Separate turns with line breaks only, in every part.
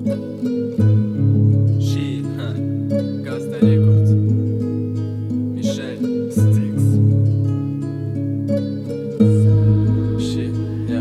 Și Gazda Records, Michel Stix. Și ia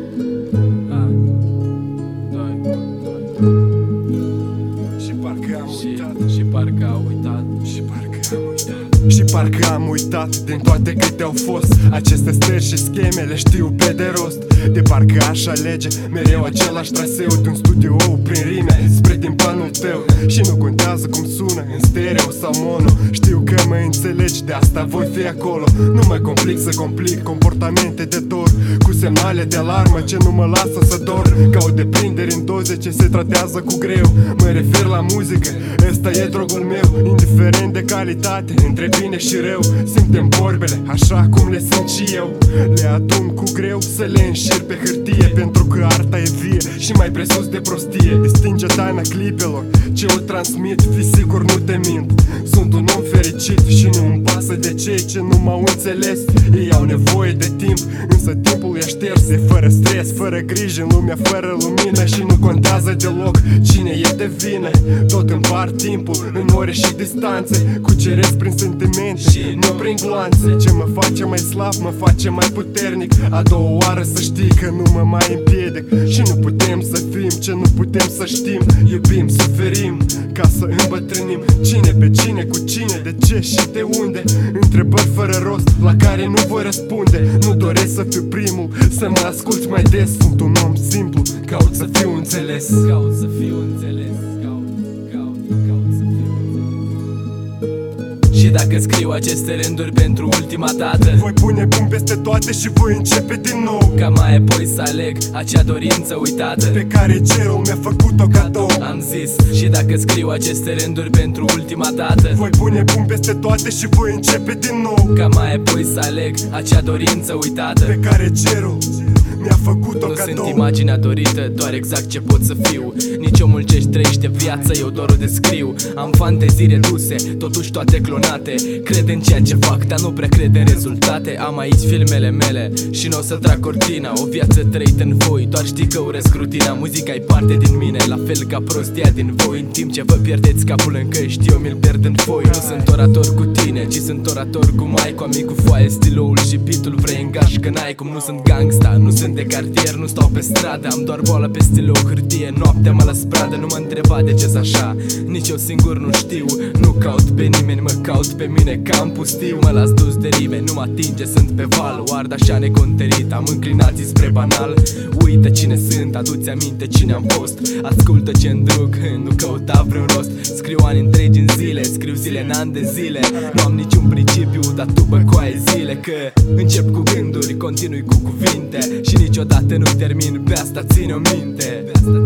Și parcă am uitat.
Și parcă am uitat.
Și parcă am uitat din toate câte au fost aceste stări și scheme, le știu pe de rost. De parcă aș alege mereu același traseu, din studio prin rime spre timpanul tău. Și nu contează cum sună, în stereo sau mono, știu că mă înțelegi, de asta voi fi acolo. Nu mă complic să complic comportamente de dor, cu semnale de alarmă ce nu mă lasă să dor. Ca o deprindere în doze ce se tratează cu greu. Mă refer la muzică, ăsta e drogul meu. Indiferent de calitate, între bine și rău, simtem vorbele așa cum le simt și eu. Le adun cu greu să le înșir pe hârtie, pentru că arta e vie și mai presus de prostie. Distinge taina clipelor ce o transmit, fi sigur nu te mint. Sunt un om fericit și nu îmi pasă de cei ce nu m-au înțeles. Ei au nevoie de timp, însă timpul e șters. E fără stres, fără griji, în lumea fără lumină. Și nu contează deloc cine e de vină. Tot împart timpul în ore și distanțe, cuceresc prin sentimente și nu prin gloanțe. Ce mă face mai slab, mă face mai puternic. A doua oară să știi că nu mă mai împiedic. Și nu putem să fim ce nu putem să știm. Iubim, suferim ca să îmbătrânim. Cine pe cine, cu cine, de ce și de unde? Întrebări fără rost la care nu voi răspunde. Nu doresc să fiu primul, să mă asculți mai des. Sunt un om simplu, caut să fiu înțeles.
Caut să fiu înțeles. Și dacă scriu aceste rânduri pentru ultima dată,
voi pune bun peste toate și voi începe din nou.
ca mai apoi să aleg acea dorință uitată
Pe care cerul mi-a făcut-o cadou.
Am zis. Și dacă scriu aceste rânduri pentru ultima dată,
voi pune bun peste toate și voi începe din nou.
ca mai apoi să aleg acea dorință uitată
Pe care cerul mi-a făcut-o
Nu
cadou.
sunt imaginea dorită, doar exact ce pot să fiu. Nici omul ce-și trăiește viața, eu doar o descriu. Am fantezii reduse, totuși toate clonate. Cred în ceea ce fac, dar nu prea cred în rezultate. Am aici filmele mele și n-o să trag cortina. O viață trăită în voi, doar știi că urăsc rutina. Muzica-i parte din mine, la fel ca prostia din voi. În timp ce vă pierdeți capul în căști, eu mi-l pierd în foi. Nu sunt orator cu tine, ci sunt orator cu mai, cu amic, cu foaie, stiloul și beatul vrei în gaș. Că n-ai cum, nu sunt gangsta, nu sunt de cartier, nu stau pe stradă. Am doar boală pe stilou, hârtie, noaptea mă las pradă. Nu mă întreba de ce-s așa, nici eu singur nu știu. Nu caut pe nimeni, mă caut pe mine ca în pustiu. Mă las dus de rime, nu mă atinge, sunt pe val. O ard așa neconterit, am înclinații spre banal. Uită cine sunt, adu-ți aminte cine am fost. Ascultă ce-mi duc, nu căuta vreun rost. Scriu ani întregi în zile, scriu zile în ani de zile. Nu am niciun principiu, dar tu băcoaie zile. Că încep cu gânduri, continui cu cuvinte și niciodată nu termin, pe asta ține-o minte.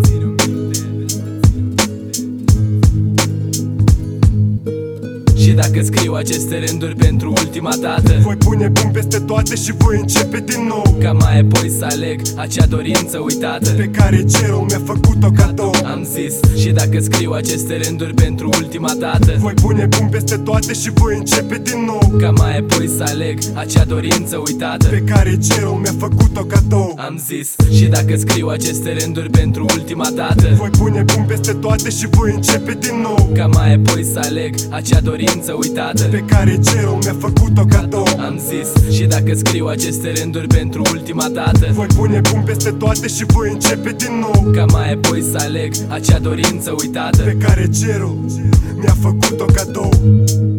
Și dacă scriu aceste rânduri pentru ultima dată,
voi pune bun peste toate și voi începe din nou.
ca mai apoi să aleg acea dorință uitată
Pe care cerul mi-a făcut-o cadou.
Am zis. Și dacă scriu aceste rânduri pentru ultima dată,
voi pune bun peste toate și voi începe din nou.
ca mai apoi să aleg acea dorință uitată
Pe care cerul mi-a făcut-o cadou.
Am zis. Și dacă scriu aceste rânduri pentru ultima dată,
voi pune bun peste toate și voi începe din nou.
ca mai apoi să aleg acea dorință uitată
Pe care cerul mi-a făcut-o cadou.
Am zis. Și dacă scriu aceste rânduri pentru ultima dată,
voi pune bun peste toate și voi începe din nou.
ca mai apoi să aleg acea dorință uitată
Pe care cerul mi-a făcut-o cadou.